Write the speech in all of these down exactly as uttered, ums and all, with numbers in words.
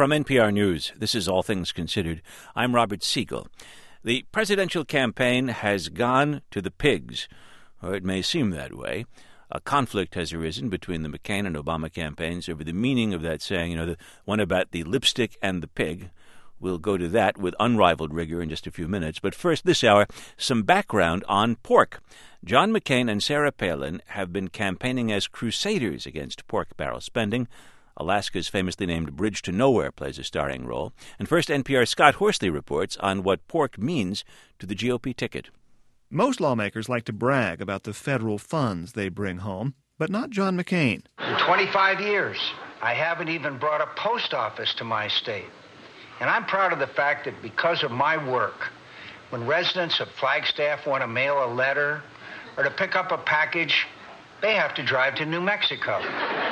From N P R News, this is All Things Considered. I'm Robert Siegel. The presidential campaign has gone to the pigs, or it may seem that way. A conflict has arisen between the McCain and Obama campaigns over the meaning of that saying, you know, the one about the lipstick and the pig. We'll go to that with unrivaled rigor in just a few minutes. But first, this hour, some background on pork. John McCain and Sarah Palin have been campaigning as crusaders against pork barrel spending. Alaska's famously named Bridge to Nowhere plays a starring role. And first, N P R's Scott Horsley reports on what pork means to the G O P ticket. Most lawmakers like to brag about the federal funds they bring home, but not John McCain. In twenty-five years, I haven't even brought a post office to my state. And I'm proud of the fact that because of my work, when residents of Flagstaff want to mail a letter or to pick up a package, they have to drive to New Mexico.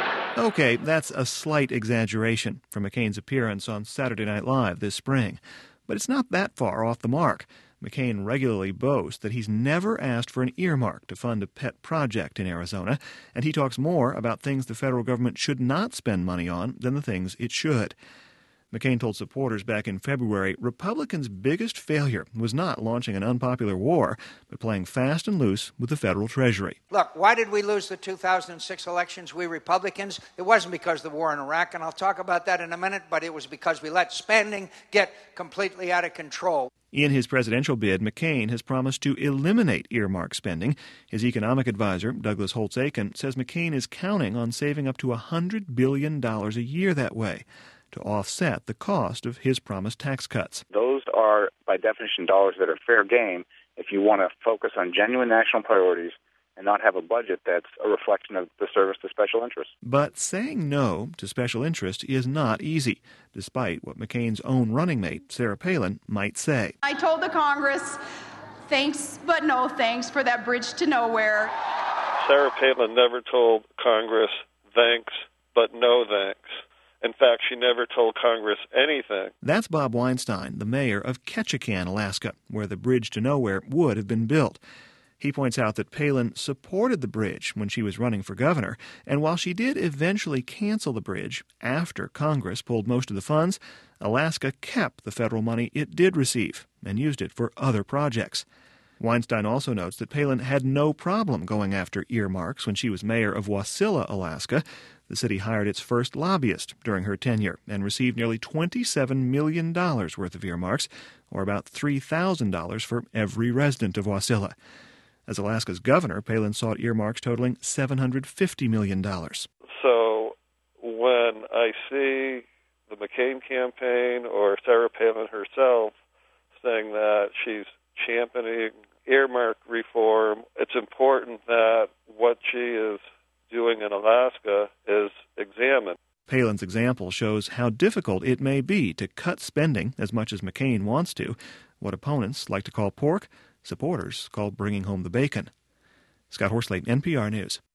Okay, that's a slight exaggeration from McCain's appearance on Saturday Night Live this spring. But it's not that far off the mark. McCain regularly boasts that he's never asked for an earmark to fund a pet project in Arizona, and he talks more about things the federal government should not spend money on than the things it should. McCain told supporters back in February Republicans' biggest failure was not launching an unpopular war, but playing fast and loose with the federal treasury. Look, why did we lose the two thousand six elections, we Republicans? It wasn't because of the war in Iraq, and I'll talk about that in a minute, but it was because we let spending get completely out of control. In his presidential bid, McCain has promised to eliminate earmark spending. His economic advisor, Douglas Holtz-Eakin, says McCain is counting on saving up to one hundred billion dollars a year that way to offset the cost of his promised tax cuts. Those are, by definition, dollars that are fair game if you want to focus on genuine national priorities and not have a budget that's a reflection of the service to special interests. But saying no to special interest is not easy, despite what McCain's own running mate, Sarah Palin, might say. I told the Congress, thanks but no thanks for that bridge to nowhere. Sarah Palin never told Congress thanks but no thanks. In fact, she never told Congress anything. That's Bob Weinstein, the mayor of Ketchikan, Alaska, where the Bridge to Nowhere would have been built. He points out that Palin supported the bridge when she was running for governor, and while she did eventually cancel the bridge after Congress pulled most of the funds, Alaska kept the federal money it did receive and used it for other projects. Weinstein also notes that Palin had no problem going after earmarks when she was mayor of Wasilla, Alaska. The city hired its first lobbyist during her tenure and received nearly twenty-seven million dollars worth of earmarks, or about three thousand dollars for every resident of Wasilla. As Alaska's governor, Palin sought earmarks totaling seven hundred fifty million dollars. So when I see the McCain campaign or Sarah Palin herself saying that she's championing earmark reform, it's important that what she is doing in Alaska is examined. Palin's example shows how difficult it may be to cut spending as much as McCain wants to. What opponents like to call pork, supporters call bringing home the bacon. Scott Horsley, N P R News.